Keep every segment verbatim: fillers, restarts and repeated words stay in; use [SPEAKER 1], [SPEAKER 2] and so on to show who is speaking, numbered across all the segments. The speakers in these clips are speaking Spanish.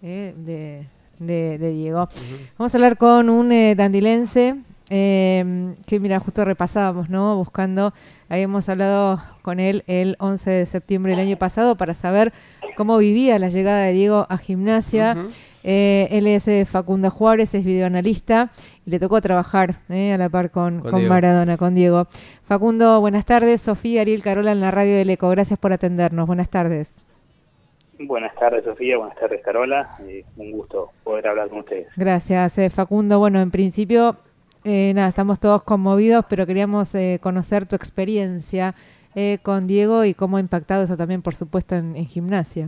[SPEAKER 1] eh, de, de, de Diego. Uh-huh. Vamos a hablar con un eh, tandilense eh, que, mira, justo repasábamos, ¿no? Buscando, habíamos hablado con él el once de septiembre del año pasado para saber cómo vivía la llegada de Diego a Gimnasia. Uh-huh. Eh, él es eh, Facundo Juárez, es videoanalista y le tocó trabajar eh, a la par con, con, con Maradona, con Diego. Facundo, buenas tardes. Sofía, Ariel, Carola en la radio del Eco. Gracias por atendernos. Buenas tardes.
[SPEAKER 2] Buenas tardes, Sofía. Buenas tardes, Carola. Eh, un gusto poder hablar con ustedes.
[SPEAKER 1] Gracias, eh, Facundo. Bueno, en principio, eh, nada, estamos todos conmovidos, pero queríamos eh, conocer tu experiencia eh, con Diego y cómo ha impactado eso también, por supuesto, en, en Gimnasia.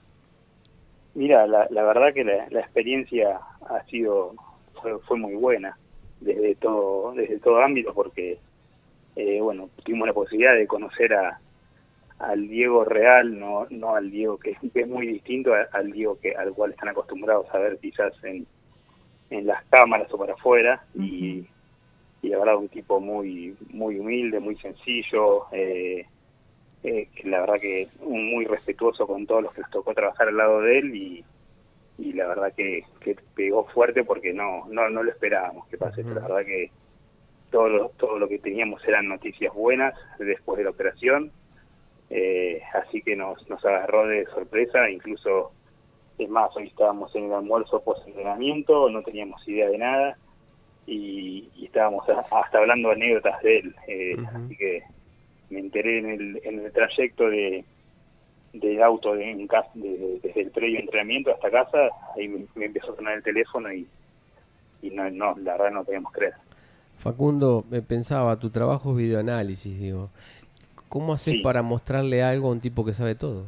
[SPEAKER 2] Mira, la, la verdad que la, la experiencia ha sido fue, fue muy buena desde todo desde todo ámbito, porque eh, bueno, tuvimos la posibilidad de conocer a al Diego real, no no al Diego que, que es muy distinto a, al Diego que al cual están acostumbrados a ver quizás en en las cámaras o para afuera. Uh-huh. y, y la verdad un tipo muy muy humilde, muy sencillo, eh, Eh, que la verdad que muy respetuoso con todos los que nos tocó trabajar al lado de él, y, y la verdad que, que pegó fuerte porque no no no lo esperábamos que pase. Uh-huh. La verdad que todo lo, todo lo que teníamos eran noticias buenas después de la operación, eh, así que nos, nos agarró de sorpresa. Incluso, es más, hoy estábamos en el almuerzo post-entrenamiento, no teníamos idea de nada y, y estábamos hasta hablando anécdotas de él, eh, uh-huh. Así que me enteré en el, en el trayecto de del auto de, en casa, de, de, desde el previo entrenamiento hasta casa. Ahí me, me empezó a sonar el teléfono y, y no, no, la verdad no podíamos creer.
[SPEAKER 3] Facundo, me pensaba, tu trabajo es videoanálisis, digo. ¿Cómo haces sí. para mostrarle algo a un tipo que sabe todo?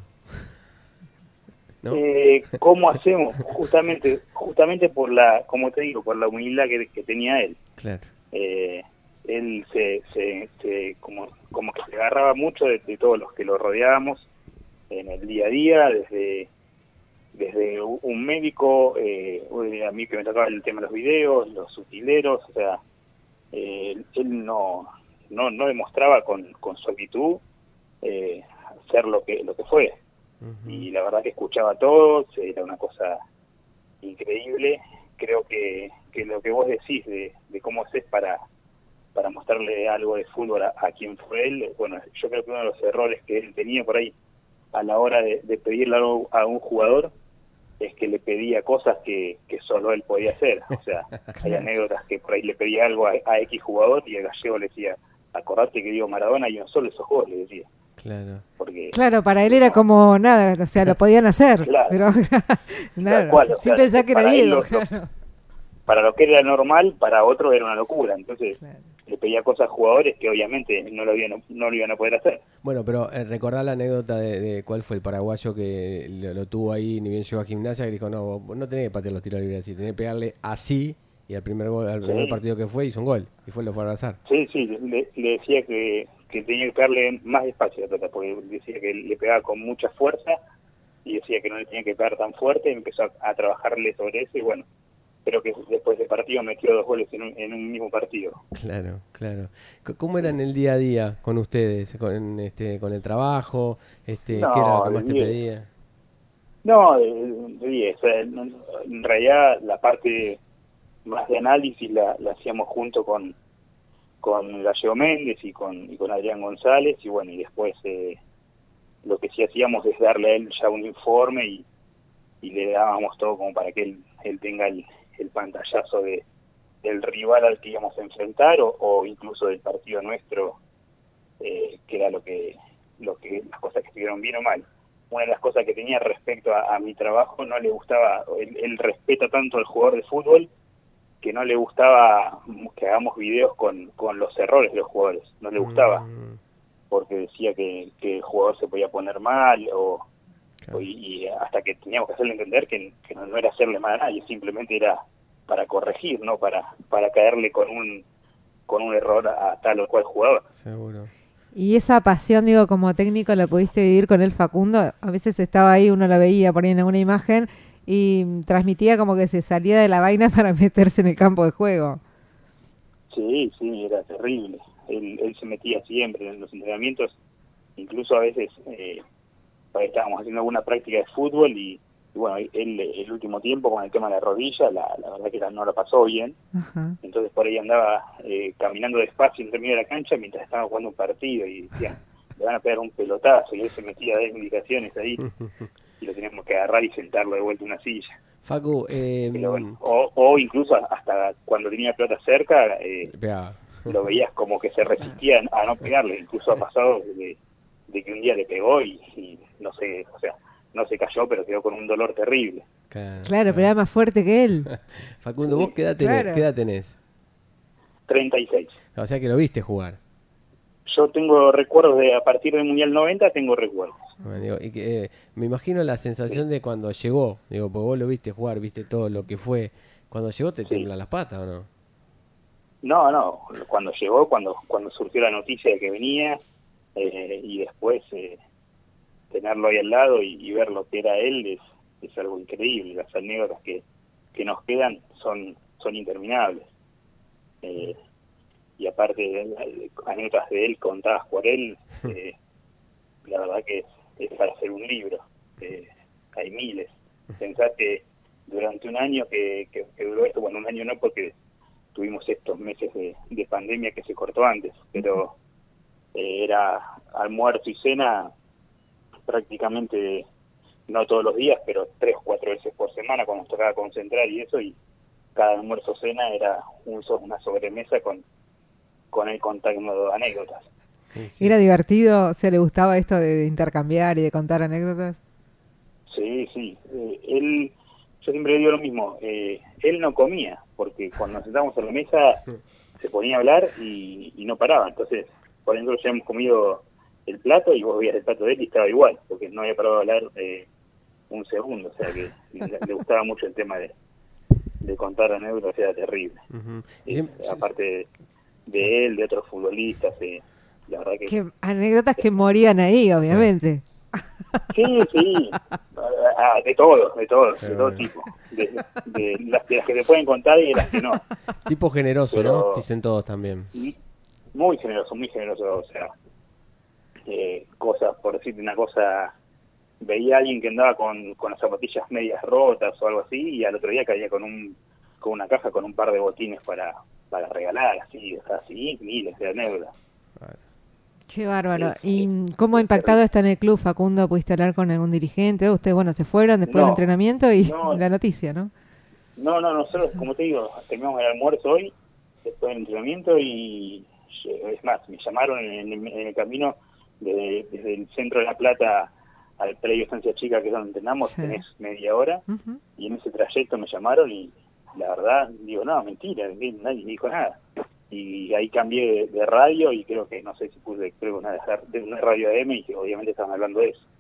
[SPEAKER 2] ¿No? Eh, ¿Cómo hacemos? Justamente justamente por la, como te digo, por la humildad que, que tenía él.
[SPEAKER 3] Claro.
[SPEAKER 2] Eh, él se, se, se como, como que se agarraba mucho de, de todos los que lo rodeábamos en el día a día, desde desde un médico, eh, a mí que me tocaba el tema de los videos, los utileros, o sea, eh, él no no no demostraba con, con su actitud eh, ser lo que lo que fue. Uh-huh. Y la verdad que escuchaba todo, era una cosa increíble. Creo que, que lo que vos decís de, de cómo haces para para mostrarle algo de fútbol a, a quien fue él, bueno, yo creo que uno de los errores que él tenía por ahí a la hora de, de pedirle algo a un jugador es que le pedía cosas que, que solo él podía hacer. O sea, hay anécdotas que por ahí le pedía algo a, a X jugador y el gallego le decía, acordate que Diego Maradona y no solo esos juegos, le decía.
[SPEAKER 3] Claro.
[SPEAKER 2] Porque,
[SPEAKER 1] claro, para él era no, como nada, o sea, lo podían hacer,
[SPEAKER 2] claro,
[SPEAKER 1] pero claro,
[SPEAKER 2] cual,
[SPEAKER 1] sin
[SPEAKER 2] sea,
[SPEAKER 1] pensar que era Diego.
[SPEAKER 2] Lo,
[SPEAKER 1] claro.
[SPEAKER 2] lo, para lo que era normal, para otro era una locura. Entonces, claro, le pedía cosas a jugadores que obviamente no lo iban, no lo iban a poder hacer.
[SPEAKER 3] Bueno, pero eh, recordá la anécdota de, de cuál fue el paraguayo que lo, lo tuvo ahí, ni bien llegó a Gimnasia, que dijo, no, no tenés que patear los tiros libres así, tenés que pegarle así, y al primer gol, al sí. primer partido que fue hizo un gol, y fue lo fue a abrazar.
[SPEAKER 2] Sí, sí, le, le decía que, que tenía que pegarle más despacio a la pelota, porque decía que le pegaba con mucha fuerza, y decía que no le tenía que pegar tan fuerte, y empezó a, a trabajarle sobre eso, y bueno, creo que después del partido metió dos goles en un, en un mismo partido.
[SPEAKER 3] Claro, claro. ¿Cómo era en el día a día con ustedes, con este, con el trabajo? Este,
[SPEAKER 2] no,
[SPEAKER 3] ¿qué era lo que más te pedía?
[SPEAKER 2] No, sí, o sea, en realidad la parte más de análisis la, la hacíamos junto con con Gallego Méndez y con y con Adrián González, y bueno, y después eh, lo que sí hacíamos es darle a él ya un informe y, y le dábamos todo como para que él, él tenga el el pantallazo de del rival al que íbamos a enfrentar, o, o incluso del partido nuestro, eh, que era lo que lo que las cosas que estuvieron bien o mal. Una de las cosas que tenía respecto a, a mi trabajo, no le gustaba, él, él respeta tanto al jugador de fútbol que no le gustaba que hagamos videos con, con los errores de los jugadores, no le gustaba, mm. porque decía que, que el jugador se podía poner mal, o, claro. o y, y hasta que teníamos que hacerle entender que, que no, no era hacerle mal a nadie, simplemente era para corregir, no para para caerle con un con un error a, a tal o cual jugador.
[SPEAKER 3] Seguro.
[SPEAKER 1] Y esa pasión, digo, como técnico, ¿la pudiste vivir con el Facundo? A veces estaba ahí, uno la veía por ahí en alguna imagen y transmitía como que se salía de la vaina para meterse en el campo de juego.
[SPEAKER 2] Sí, sí, era terrible. Él, él se metía siempre en los entrenamientos, incluso a veces eh, estábamos haciendo alguna práctica de fútbol y, y bueno, él el último tiempo con el tema de la rodilla, la, la verdad que la, no la pasó bien.
[SPEAKER 1] Ajá.
[SPEAKER 2] Entonces por ahí andaba eh, caminando despacio entre medio de la cancha mientras estaba jugando un partido y decían, le van a pegar un pelotazo, y él se metía a dar indicaciones ahí y lo teníamos que agarrar y sentarlo de vuelta en una silla.
[SPEAKER 3] Facu, eh,
[SPEAKER 2] Pero bueno, o, o incluso hasta cuando tenía pelota cerca, eh,
[SPEAKER 3] pegaba.
[SPEAKER 2] lo veías como que se resistía a no pegarle. Incluso ha pasado de, de que un día le pegó y, y no sé, o sea, no se cayó, pero quedó con un dolor terrible.
[SPEAKER 3] Claro,
[SPEAKER 1] Claro, pero era más fuerte que él.
[SPEAKER 3] Facundo, ¿vos qué edad tenés?
[SPEAKER 1] Claro.
[SPEAKER 3] ¿Qué edad tenés?
[SPEAKER 2] treinta y seis.
[SPEAKER 3] O sea que lo viste jugar.
[SPEAKER 2] Yo tengo recuerdos de, a partir del Mundial noventa, tengo recuerdos.
[SPEAKER 3] Bueno, digo, y que, eh, me imagino la sensación
[SPEAKER 2] Sí.
[SPEAKER 3] de cuando llegó, digo, porque vos lo viste jugar, viste todo lo que fue. Cuando llegó te
[SPEAKER 2] Sí.
[SPEAKER 3] temblan las patas, ¿o no?
[SPEAKER 2] No, no, cuando llegó, cuando cuando surgió la noticia de que venía, eh, y después eh, tenerlo ahí al lado y, y ver lo que era él es, es algo increíble. Las anécdotas que, que nos quedan son, son interminables. Eh, y aparte de, de anécdotas de él contadas por él, eh, la verdad que es, es para hacer un libro. Eh, hay miles. Pensar que durante un año que, que, que duró esto, bueno, un año no porque tuvimos estos meses de, de pandemia que se cortó antes, pero eh, era almuerzo y cena prácticamente, no todos los días, pero tres o cuatro veces por semana cuando nos tocaba concentrar y eso, y cada almuerzo cena era un, una sobremesa con, con él contando anécdotas.
[SPEAKER 3] Sí, sí.
[SPEAKER 1] ¿Era divertido? O sea, ¿le gustaba esto de, de intercambiar y de contar anécdotas?
[SPEAKER 2] Sí, sí. Eh, él, yo siempre le digo lo mismo, eh, él no comía, porque cuando nos sentábamos a la mesa se ponía a hablar y, y no paraba. Entonces, por ejemplo, ya hemos comido el plato y vos veías el plato de él y estaba igual, porque no había parado de hablar eh, un segundo. O sea que le, le gustaba mucho el tema de, de contar anécdotas, era terrible.
[SPEAKER 3] Uh-huh.
[SPEAKER 2] Eh,
[SPEAKER 3] Siempre,
[SPEAKER 2] aparte de, de
[SPEAKER 3] sí.
[SPEAKER 2] él, de otros futbolistas, eh, la verdad que...
[SPEAKER 1] Que anécdotas que morían ahí, obviamente.
[SPEAKER 2] Sí, sí, ah, de todo, de todo,
[SPEAKER 3] Pero
[SPEAKER 2] de todo
[SPEAKER 3] bueno.
[SPEAKER 2] tipo, de, de, las, de las que te pueden contar y de las que no.
[SPEAKER 3] Tipo generoso,
[SPEAKER 2] Pero
[SPEAKER 3] ¿no? Dicen todos también.
[SPEAKER 2] muy generoso, muy generoso, o sea, eh, cosas, por decirte una cosa, veía a alguien que andaba con, con las zapatillas medias rotas o algo así, y al otro día caía con un con una caja con un par de botines para, para regalar, así, o sea, así, miles de anécdotas.
[SPEAKER 3] Bueno.
[SPEAKER 1] Qué bárbaro.
[SPEAKER 2] Es,
[SPEAKER 1] ¿Y
[SPEAKER 2] es,
[SPEAKER 1] cómo ha
[SPEAKER 2] es
[SPEAKER 1] impactado
[SPEAKER 2] terrible.
[SPEAKER 1] esto en el club, Facundo? ¿Pudiste hablar con algún dirigente? Ustedes, bueno, se fueron después del
[SPEAKER 2] No,
[SPEAKER 1] entrenamiento y
[SPEAKER 2] no,
[SPEAKER 1] la noticia, ¿no?
[SPEAKER 2] no, no, nosotros, como te digo, terminamos el almuerzo hoy, después del entrenamiento, y es más, me llamaron en, en, en el camino desde, desde el centro de La Plata al predio Estancia Chica, que es donde entrenamos,
[SPEAKER 1] Sí.
[SPEAKER 2] tenés media hora,
[SPEAKER 1] Uh-huh.
[SPEAKER 2] y en ese trayecto me llamaron y la verdad, digo, no, mentira, nadie me dijo nada. Y ahí cambié de, de radio y creo que, no sé si puse, creo una, de una radio A M y que obviamente estaban hablando de eso.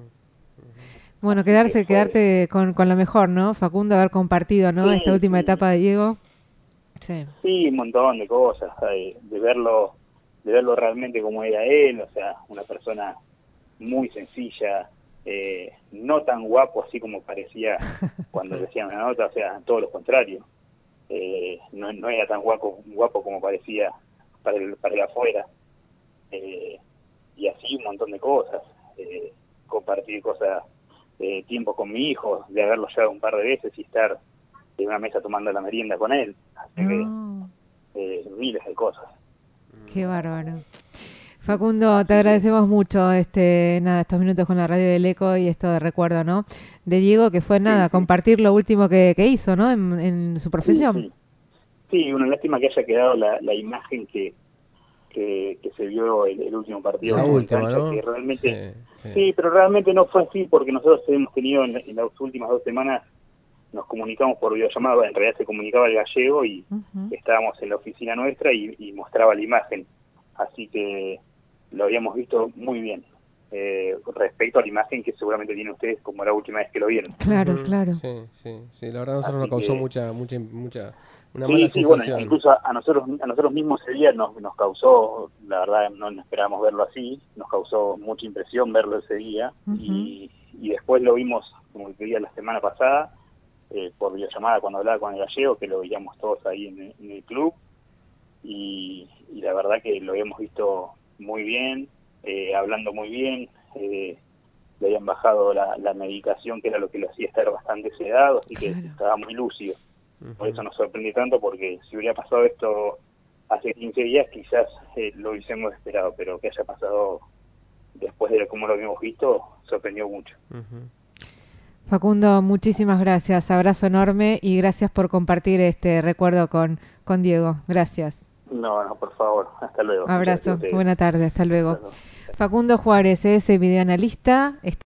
[SPEAKER 1] Bueno,
[SPEAKER 2] Así que
[SPEAKER 1] quedarse,
[SPEAKER 2] fue...
[SPEAKER 1] quedarte con, con lo mejor, ¿no? Facundo, haber compartido, ¿no? Esta
[SPEAKER 2] Sí,
[SPEAKER 1] última
[SPEAKER 2] sí,
[SPEAKER 1] etapa de Diego. Sí.
[SPEAKER 2] sí, un montón de cosas, de, de verlo de verlo realmente como era él, o sea, una persona muy sencilla, eh, no tan guapo así como parecía cuando decían una nota, o sea, todo lo contrario. Eh, no, no era tan guapo guapo como parecía para el, para el afuera. Eh, y así un montón de cosas. Eh, compartir cosas, eh, tiempo con mi hijo, de haberlo llevado un par de veces y estar en una mesa tomando la merienda con él. Así que
[SPEAKER 1] No,
[SPEAKER 2] eh, miles de cosas.
[SPEAKER 1] qué bárbaro. Facundo, te
[SPEAKER 2] Así que
[SPEAKER 1] agradecemos mucho este nada estos minutos con la radio del Eco y esto de recuerdo, ¿no? De Diego, que fue
[SPEAKER 2] sí,
[SPEAKER 1] nada,
[SPEAKER 2] sí,
[SPEAKER 1] compartir lo último que, que hizo, ¿no? En, en su
[SPEAKER 2] sí,
[SPEAKER 1] profesión.
[SPEAKER 2] sí. Sí, una lástima que haya quedado la, la imagen que, que, que se vio el, el último partido
[SPEAKER 1] Sí.
[SPEAKER 3] La
[SPEAKER 2] en
[SPEAKER 3] última,
[SPEAKER 2] cancha,
[SPEAKER 3] ¿no?
[SPEAKER 2] que
[SPEAKER 3] Sí,
[SPEAKER 2] realmente,
[SPEAKER 3] sí.
[SPEAKER 2] sí, pero realmente no fue así porque nosotros hemos tenido en, en las últimas dos semanas, nos comunicamos por videollamada, en realidad se comunicaba el gallego y
[SPEAKER 1] Uh-huh.
[SPEAKER 2] estábamos en la oficina nuestra y, y mostraba la imagen, así que lo habíamos visto muy bien. Eh, respecto a la imagen que seguramente tienen ustedes como la última vez que lo vieron.
[SPEAKER 1] Claro,
[SPEAKER 3] Ujú.
[SPEAKER 1] claro.
[SPEAKER 3] Sí, sí, sí. La verdad a nosotros nos
[SPEAKER 2] Así
[SPEAKER 3] causó
[SPEAKER 2] que
[SPEAKER 3] mucha, mucha, mucha, una mala
[SPEAKER 2] sí, sí, bueno,
[SPEAKER 3] sensación.
[SPEAKER 2] incluso a, a nosotros a nosotros mismos ese día nos, nos causó, la verdad no esperábamos verlo así, nos causó mucha impresión verlo ese día
[SPEAKER 1] Uh-huh.
[SPEAKER 2] y, y después lo vimos, como te día la semana pasada, eh, por videollamada cuando hablaba con el gallego, que lo veíamos todos ahí en, en el club y, y la verdad que lo hemos visto muy bien, eh, hablando muy bien, eh, le habían bajado la, la medicación, que era lo que lo hacía estar bastante sedado, así que
[SPEAKER 1] Claro.
[SPEAKER 2] estaba muy lúcido.
[SPEAKER 3] Ujú.
[SPEAKER 2] Por eso nos sorprendió tanto, porque si hubiera pasado esto hace quince días, quizás eh, lo hubiésemos esperado, pero que haya pasado después de cómo lo habíamos visto, sorprendió mucho.
[SPEAKER 3] Ujú.
[SPEAKER 1] Facundo, muchísimas gracias, abrazo enorme y gracias por compartir este recuerdo con, con Diego. Gracias.
[SPEAKER 2] No, no, por favor, hasta luego.
[SPEAKER 1] Abrazo,
[SPEAKER 2] Gracias a ustedes.
[SPEAKER 1] buena tarde, hasta luego.
[SPEAKER 2] Hasta luego.
[SPEAKER 1] Facundo Juárez es videoanalista.